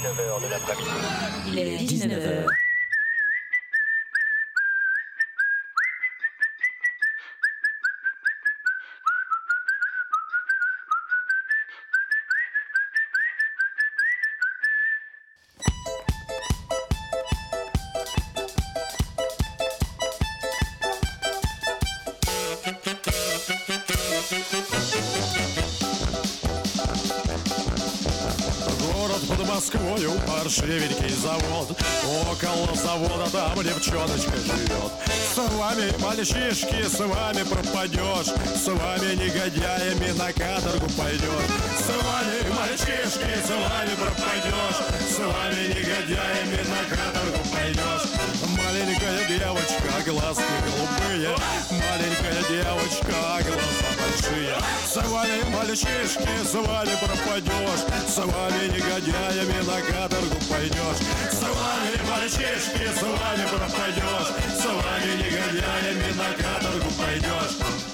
19h de l'après-midi. Il est 19h. Под Москвою паршивенький завод. Около завода там девчоночка живет. С вами, мальчишки, с вами пропадешь. С вами, негодяями, на каторгу пойдешь. С вами, мальчишки, с вами пропадешь. С вами, негодяями, на каторгу пойдешь. Маленькая девочка, глазки голубые. Маленькая девочка, глаза большие. С вами, мальчишки, с вами пропадешь. С вами, негодяями, на каторгу пойдешь. С вами, мальчишки, с вами пропадешь. С вами, негодяями, на каторгу пойдешь.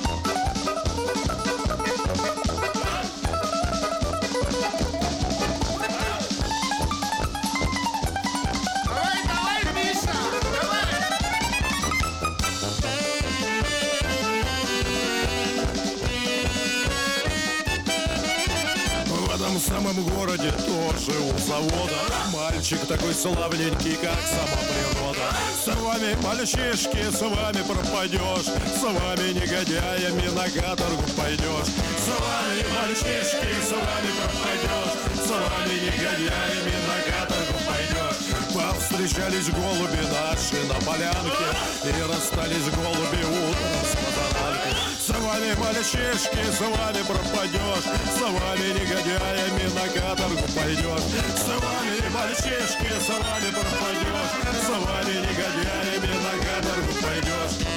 В самом городе тоже у завода мальчик такой славненький, как сама природа. С вами, мальчишки, с вами пропадешь. С вами, негодяями, на каторгу пойдешь. С вами, мальчишки, с вами пропадешь. С вами, негодяями, на каторгу пойдешь. Повстречались голуби наши на полянке, и расстались голуби утром с позаранку. С вами, мальчишки, с вами пропадешь. С вами, негодяями, на каторгу пойдешь. С вами, мальчишки, с вами пропадешь. С вами, негодяями, на каторгу пойдешь.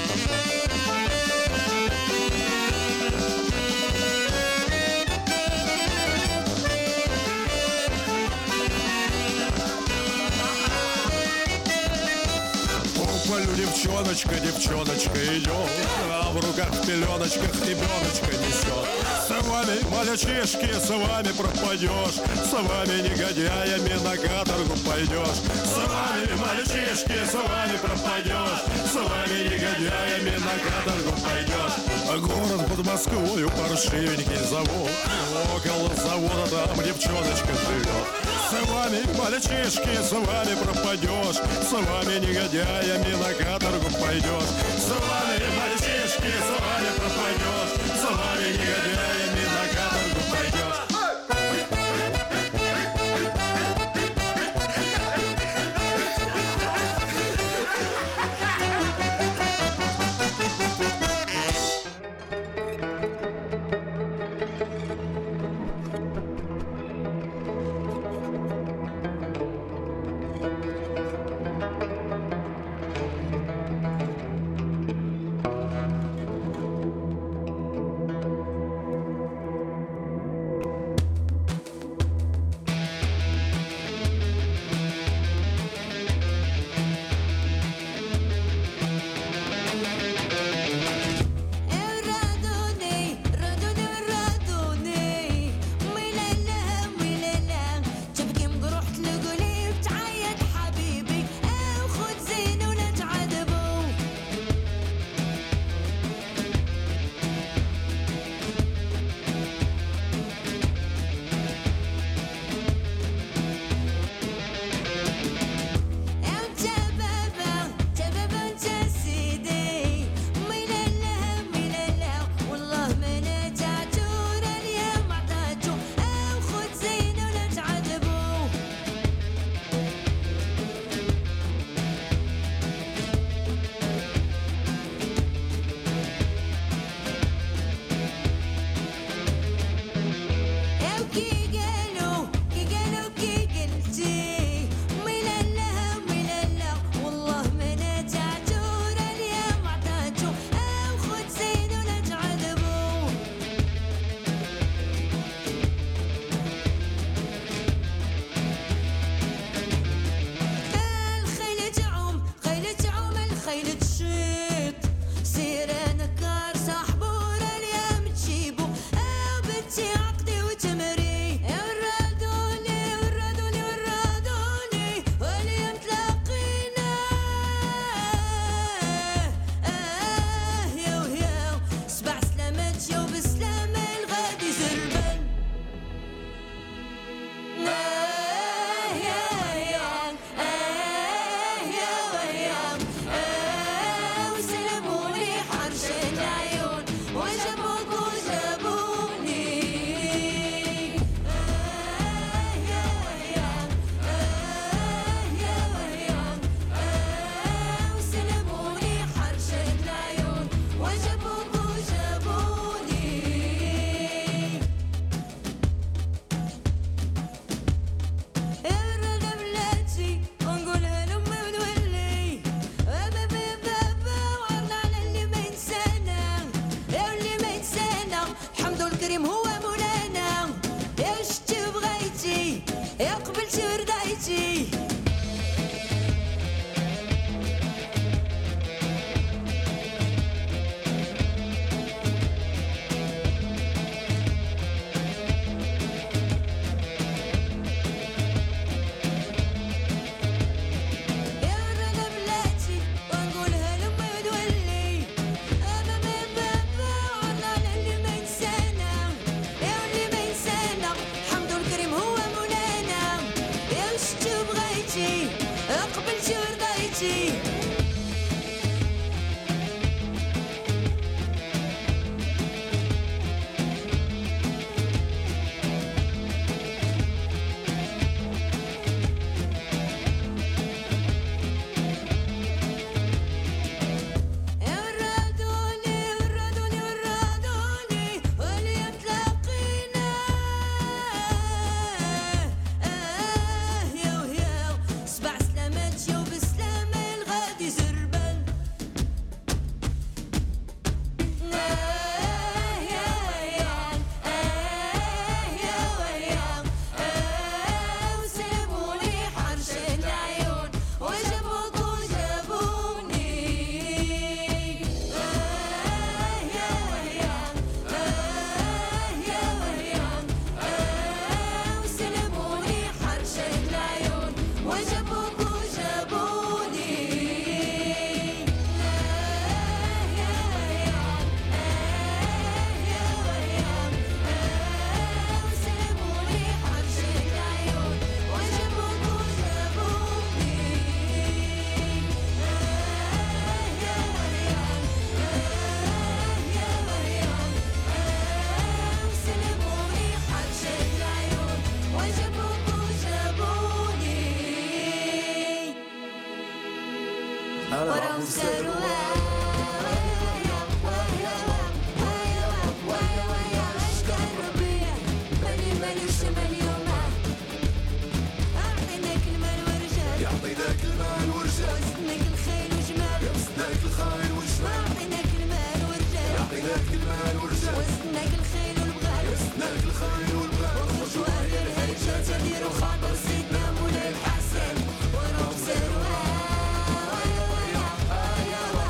Полю девчоночка, девчоночка идет, а в руках в пеленочках ребеночка несет. С вами, мальчишки, с вами пропадешь. С вами, негодяями, на каторгу пойдешь. С вами, мальчишки, с вами пропадешь. С вами, негодяями, на каторгу пойдешь. Город под Москвою паршивенький завод. Около завода там девчоночка живет. С вами, мальчишки, с вами пропадешь. С вами, негодяями, на каторгу пойдешь. С вами, мальчишки, с вами пропадешь. С вами, негодяями, на каторгу пойдешь. خاطر سيدنا مولاي الحسن ونبصر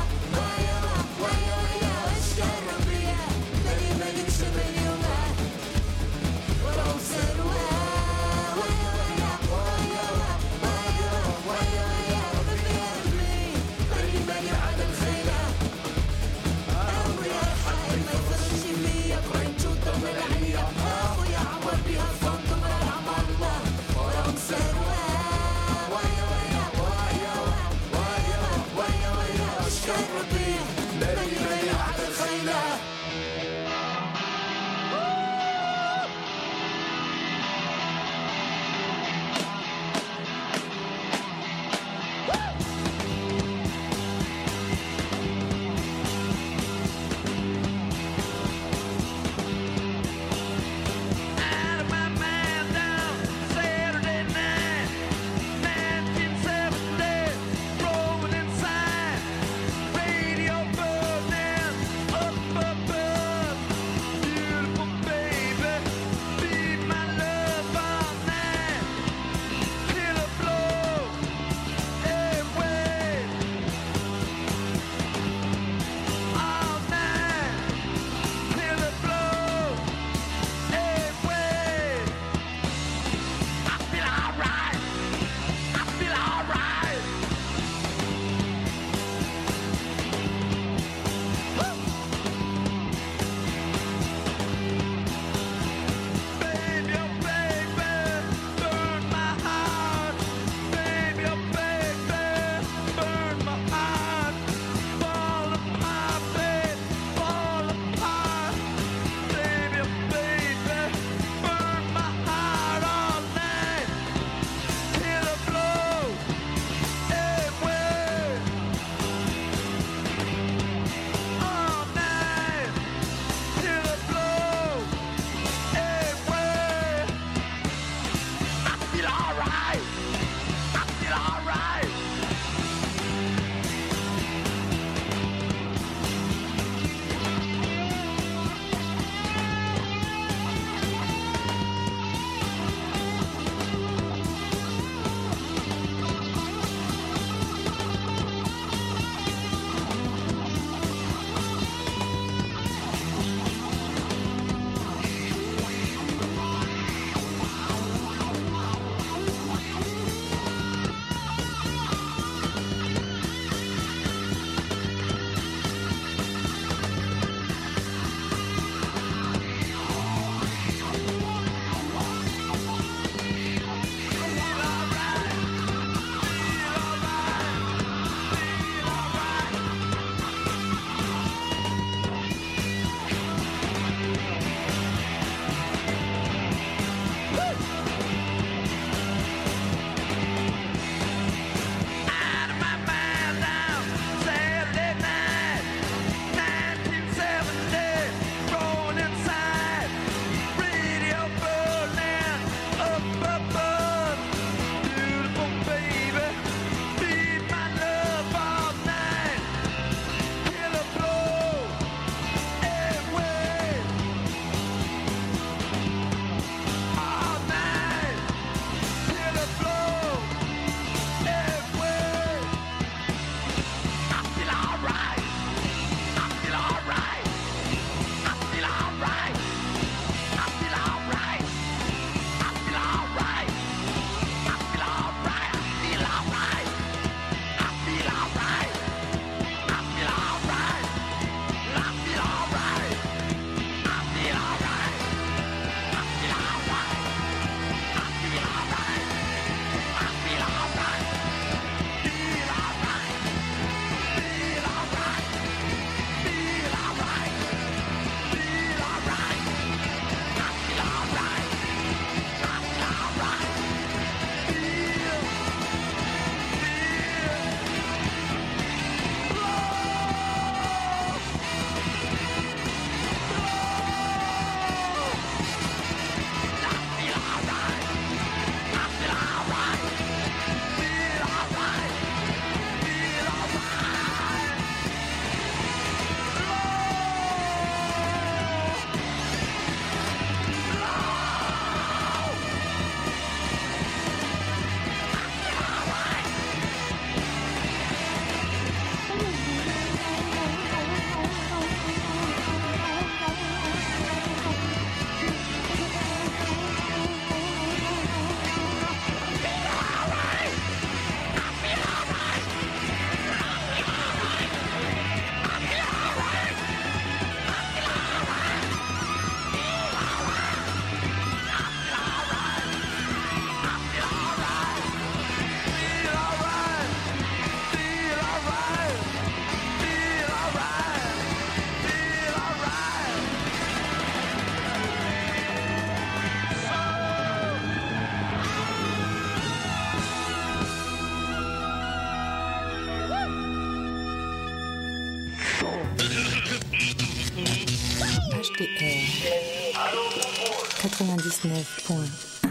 99.1.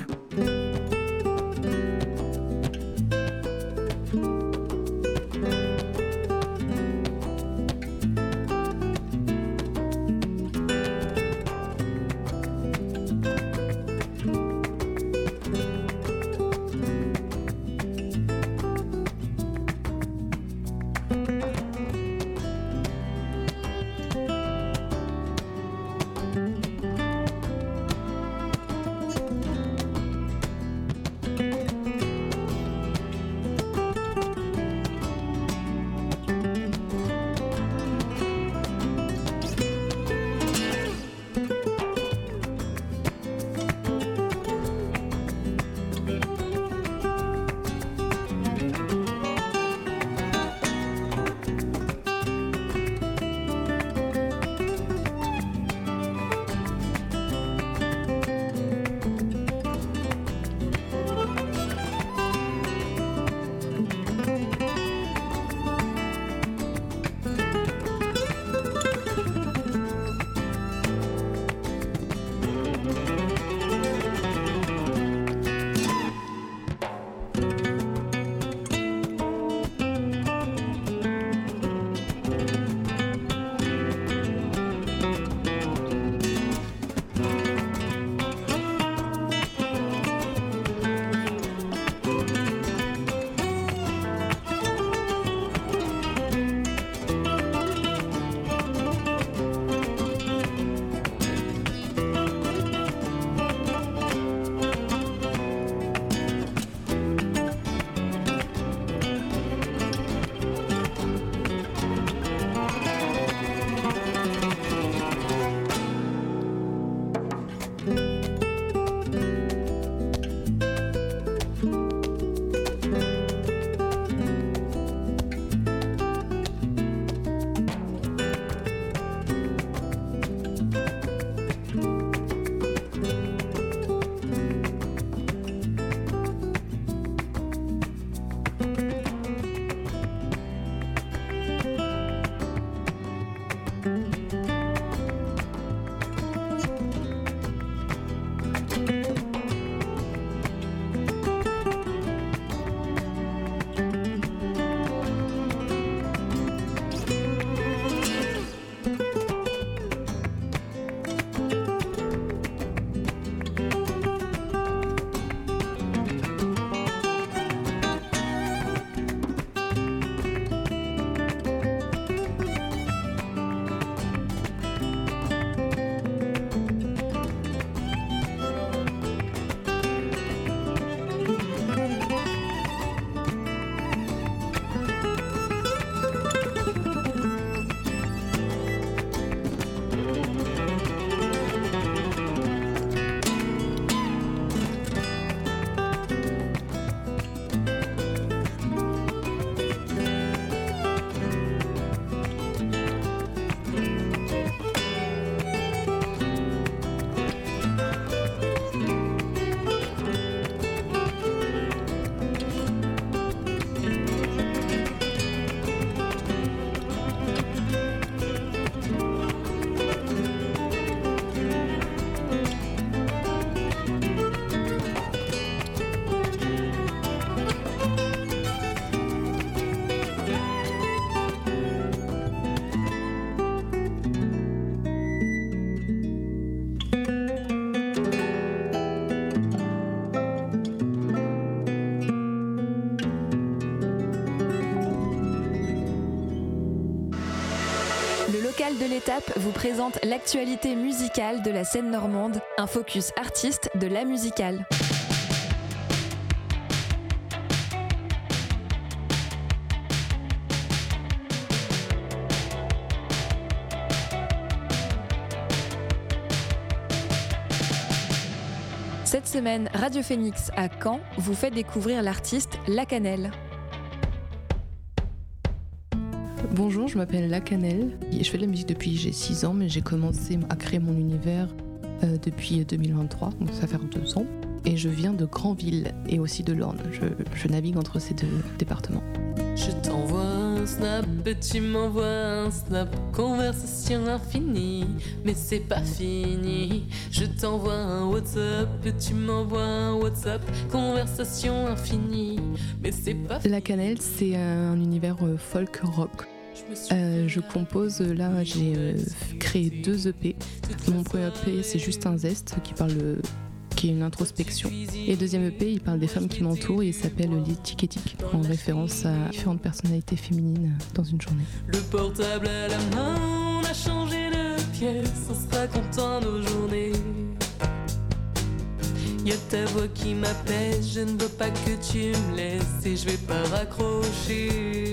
De l'étape vous présente l'actualité musicale de la scène normande, un focus artiste de la musicale. Cette semaine, Radio Phoenix à Caen vous fait découvrir l'artiste La Cannelle. Bonjour, je m'appelle La Cannelle. Je fais de la musique depuis j'ai 6 ans, mais j'ai commencé à créer mon univers depuis 2023, donc ça fait 2 ans. Et je viens de Granville et aussi de l'Orne. Je navigue entre ces 2 départements. Je t'envoie un mon snap, tu m'envoies un snap. Conversation infinie, mais c'est pas fini. Je t'envoie un WhatsApp, tu m'envoies un WhatsApp. Conversation infinie, mais c'est pas fini. La Cannelle, c'est un univers folk rock. Je compose, là j'ai créé 2 EP. Mon premier EP c'est juste un zeste qui est une introspection. Et le deuxième EP il parle des femmes qui m'entourent et il s'appelle L'étiquetique, en référence à différentes personnalités féminines dans une journée. Le portable à la main, on a changé de pièce, on sera content nos journées. Y'a ta voix qui m'appelle, je ne veux pas que tu me laisses et je vais pas raccrocher.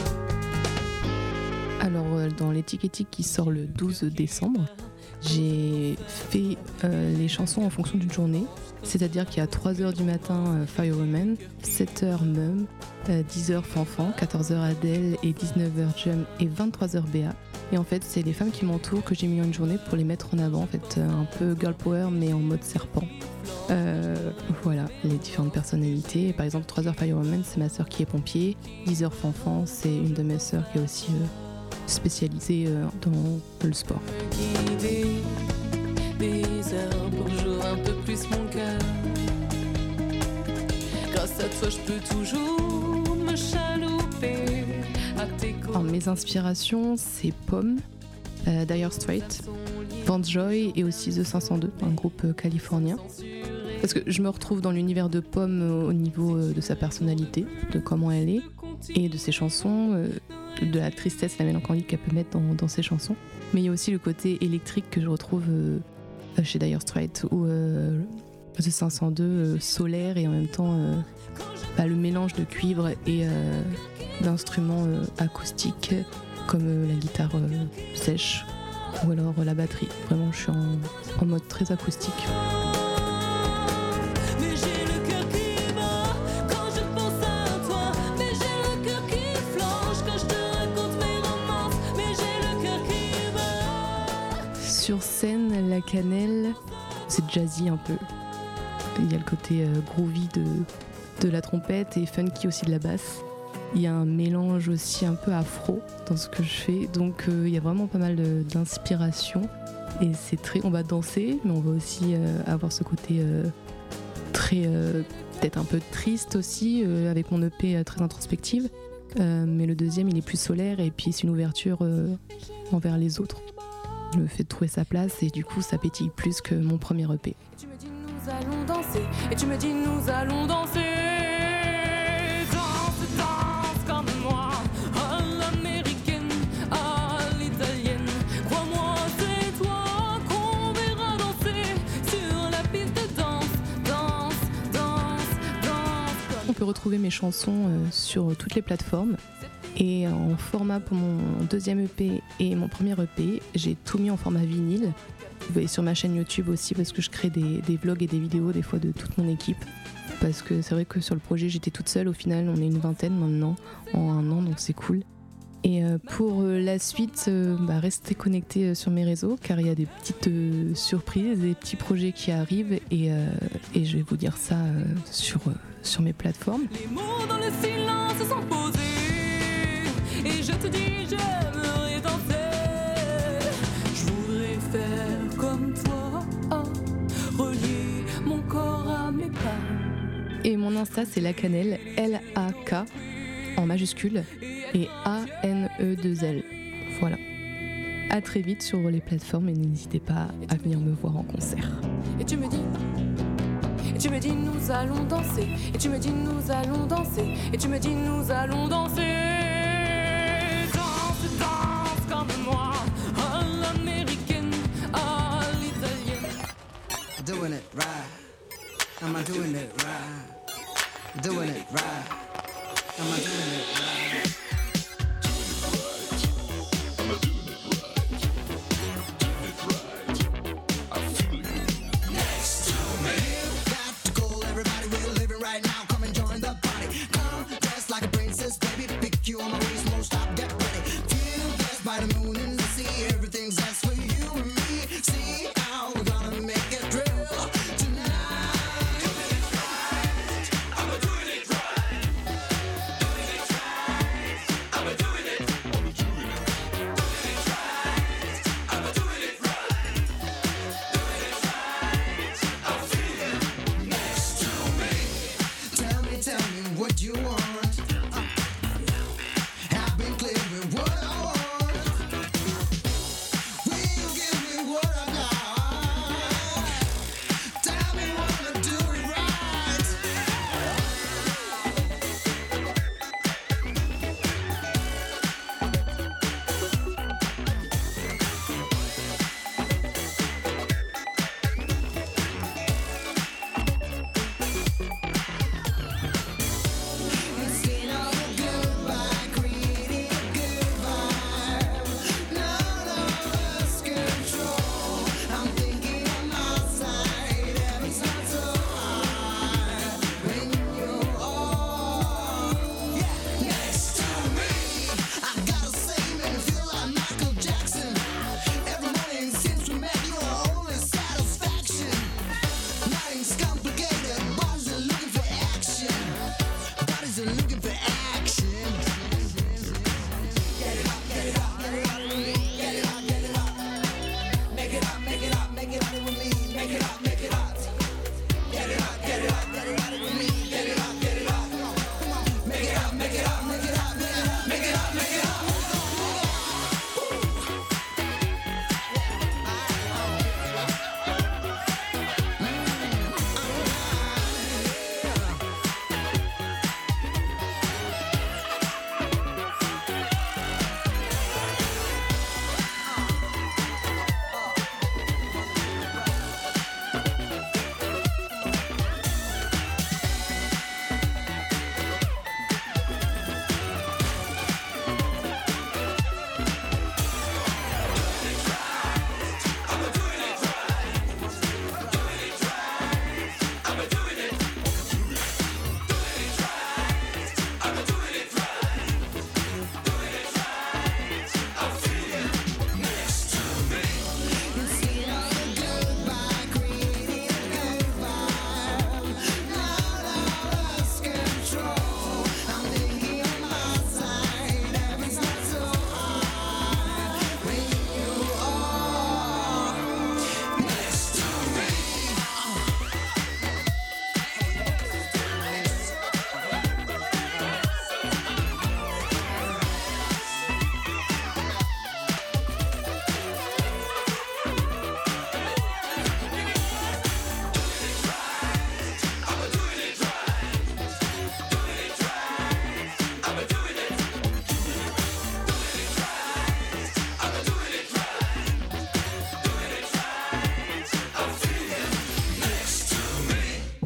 Alors dans L'étiquetique qui sort le 12 décembre, j'ai fait les chansons en fonction d'une journée. C'est-à-dire qu'il y a 3h du matin Firewoman, 7h Mum, 10h Fanfan, 14h Adele et 19h Jum et 23h Béa. Et en fait c'est les femmes qui m'entourent que j'ai mis en une journée pour les mettre en avant, en fait un peu girl power mais en mode serpent. Voilà, les différentes personnalités. Par exemple 3h Firewoman c'est ma sœur qui est pompier, 10h Fanfan c'est une de mes sœurs qui est aussi spécialisée dans le sport. Des heures pour jouer un peu plus mon cœur. Grâce à toi je peux toujours me chalouper à tes côtés. Alors, mes inspirations c'est Pomme, Dire Straits, Vance Joy et aussi The 502, un groupe californien. Parce que je me retrouve dans l'univers de Pomme au niveau de sa personnalité, de comment elle est et de ses chansons, de la tristesse, la mélancolie qu'elle peut mettre dans ses chansons. Mais il y a aussi le côté électrique que je retrouve chez Dire Straits ou The 502, solaire et en même temps le mélange de cuivre et d'instruments acoustiques comme la guitare sèche ou alors la batterie. Vraiment, je suis en mode très acoustique. Sur scène, La Cannelle, c'est jazzy un peu. Il y a le côté groovy de la trompette et funky aussi de la basse. Il y a un mélange aussi un peu afro dans ce que je fais, donc il y a vraiment pas mal d'inspiration. Et c'est très, on va danser, mais on va aussi avoir ce côté très, peut-être un peu triste aussi, avec mon EP très introspective. Mais le deuxième, il est plus solaire et puis c'est une ouverture envers les autres. Le fait de trouver sa place et du coup ça pétille plus que mon premier EP. Tu me dis nous allons danser et tu me dis nous allons danser. Danse, danse comme moi, à l'américaine, à l'italienne. Crois-moi c'est toi qu'on verra danser sur la piste de danse. Danse, danse, danse. On peut retrouver mes chansons sur toutes les plateformes. Et en format pour mon deuxième EP et mon premier EP, j'ai tout mis en format vinyle. Vous voyez sur ma chaîne YouTube aussi parce que je crée des vlogs et des vidéos des fois de toute mon équipe. Parce que c'est vrai que sur le projet j'étais toute seule, au final on est une vingtaine maintenant en 1 an donc c'est cool. Et pour la suite, restez connectés sur mes réseaux car il y a des petites surprises, des petits projets qui arrivent et je vais vous dire ça sur mes plateformes. Les mots dans le silence sont posés. Et je te dis, j'aimerais danser. Je voudrais faire comme toi, relier mon corps à mes pas. Et mon Insta, c'est La Cannelle, L-A-K, en majuscule, et A-N-E-2-L. Voilà. À très vite sur les plateformes et n'hésitez pas à venir me voir en concert. Et tu me dis, nous allons danser. Et tu me dis, nous allons danser. Et tu me dis, nous allons danser. Comme moi, à l'américaine, à l'italienne. Doing it right. Am I doing it right? Doing it right. Am I doing it right?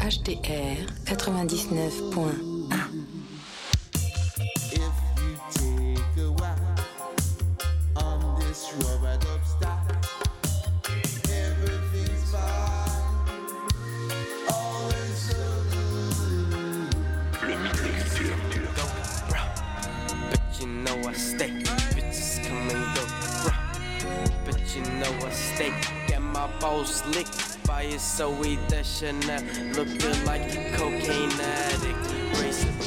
HDR 99.1. Licked by his Zoe Deschanel, looking like a cocaine addict. Racing.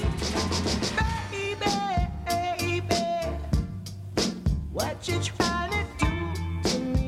Baby, what you trying to do to me?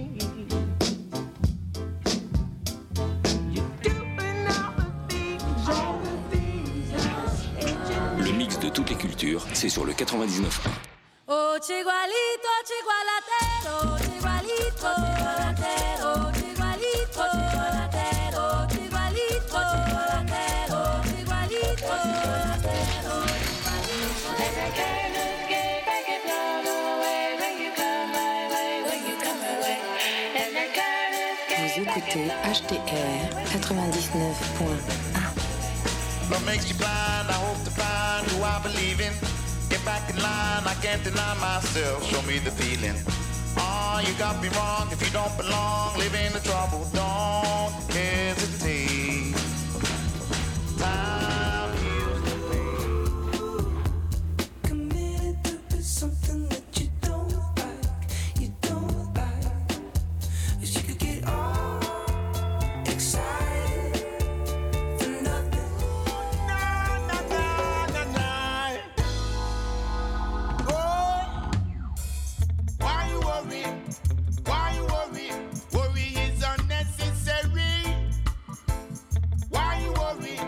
You're doing all the things. Le mix de toutes les cultures, c'est sur le 99.1. Oh, chigualito, chigualatero, chigualito, chigualatero, chigualito, chigualatero, chigualito, chigualatero, chigualito, chigualatero. Let that kind of get back and blow away when you come my way, when you come my way. Let that kind of get. Vous écoutez HDR 99.1. What makes you blind? I hope to find who I believe in. Get back in line, I can't deny myself. Show me the feeling. Oh, you got me wrong if you don't belong. Live in the trouble, don't hesitate. Time heals the pain. Committed to do something that you don't like, you don't like. 'Cause you could get all excited for nothing. Why you worry? Worry is unnecessary. Why you worry?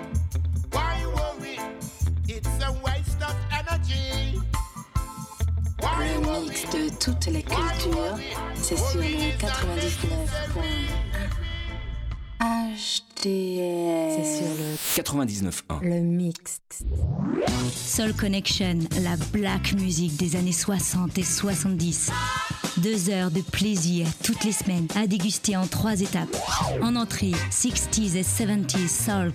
It's a waste of energy. Why you Le worry? mix de toutes les cultures, c'est sur le 99.1. HDR. C'est sur le 99.1. Le mix. Soul Connection, la black music des années 60 et 70. 2 heures de plaisir toutes les semaines à déguster en 3 étapes. En entrée, 60s et 70s soul